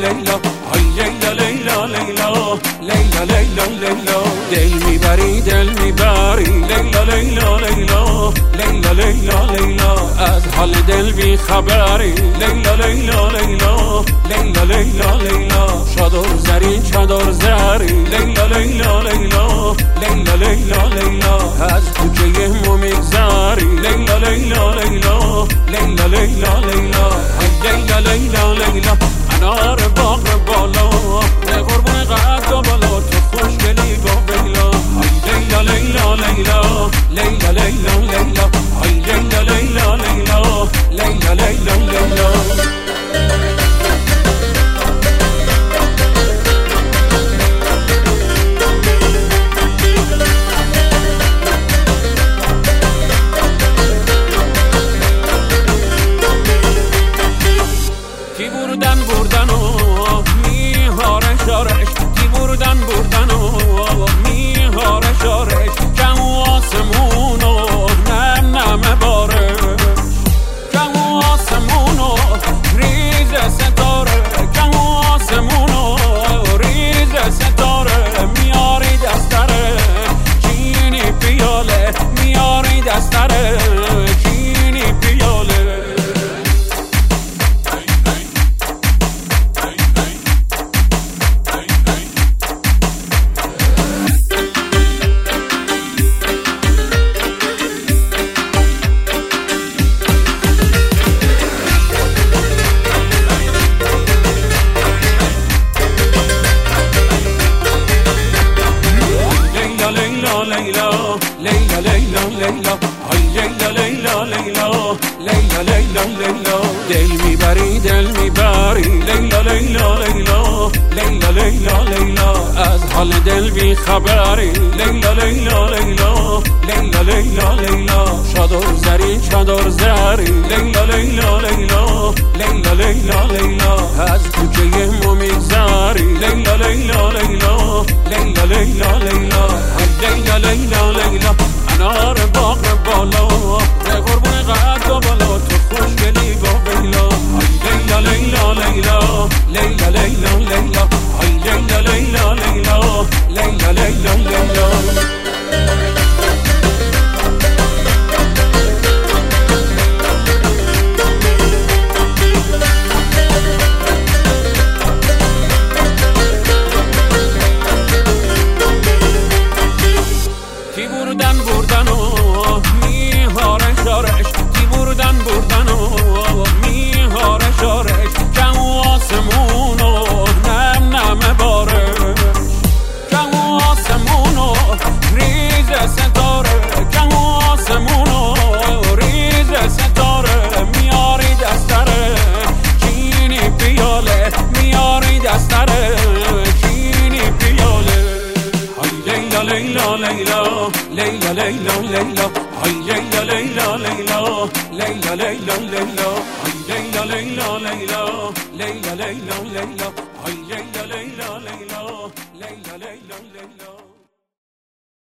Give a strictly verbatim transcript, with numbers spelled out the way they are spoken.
لیلا های لیلا لیلا لیلا لیلا لیلا لیلا دل میبری دل میبری لیلا لیلا لیلا لیلا لیلا لیلا از حال دل بی خبری لیلا لیلا لیلا لیلا لیلا لیلا چادر زری چادر زری لیلا لیلا لیلا لیلا لیلا لیلا از کوچه ما میگذری لیلا لیلا لیلا لیلا لیلا لیلا لیلا لیلا لیلا انار باغ بالا به قربون قد و بالا تو خوشگلی با بیلا لیلا لیلا لیلا لیلا لیلا لیلا لیلا لیلا لیلا لیلا لیلا لیلا کی بردن بردن و میهاره شارش کی بردن بردن و میهاره شارش کم و آسمون و نم نم بارش کم و آسمون و ریز ستاره کم و آسمون و ریز ستاره میاری دستره چینی پیاله میاری دستره چینی پیاله لیلا لیلا لیلا لیلا های لیلا لیلا لیلا لیلا لیلا لیلا دل میبری دل میبری لیلا لیلا لیلا لیلا لیلا لیلا از حال دل بی خبری لیلا لیلا لیلا لیلا لیلا لیلا چادر زری چادر زری لیلا لیلا لیلا لیلا لیلا لیلا از کوچه ما میگذری لیلا لیلا لیلا لیلا لیلا لیلا لیلا لیلا لیلا انار باغ بالا به قربون قد و بالا تو خوشگلی با بیلا لیلا لیلا لیلا لیلا لیلا لیلا لیلا لیلا لیلا لیلا لیلا لیلا کی بردن بردن و میهاره شارش کی بردن بردن و میهاره شارش کم و آسمون و نم نم بارش کم و آسمون و ریز ستاره کم و آسمون و ریز ستاره میاری دستره چینی پیاله میاری دستره چینی پیاله لیلا لیلا لیلا لیلا لیلا لیلا های لیلا لیلا لیلا لیلا لیلا لیلا های لیلا لیلا لیلا لیلا لیلا لیلا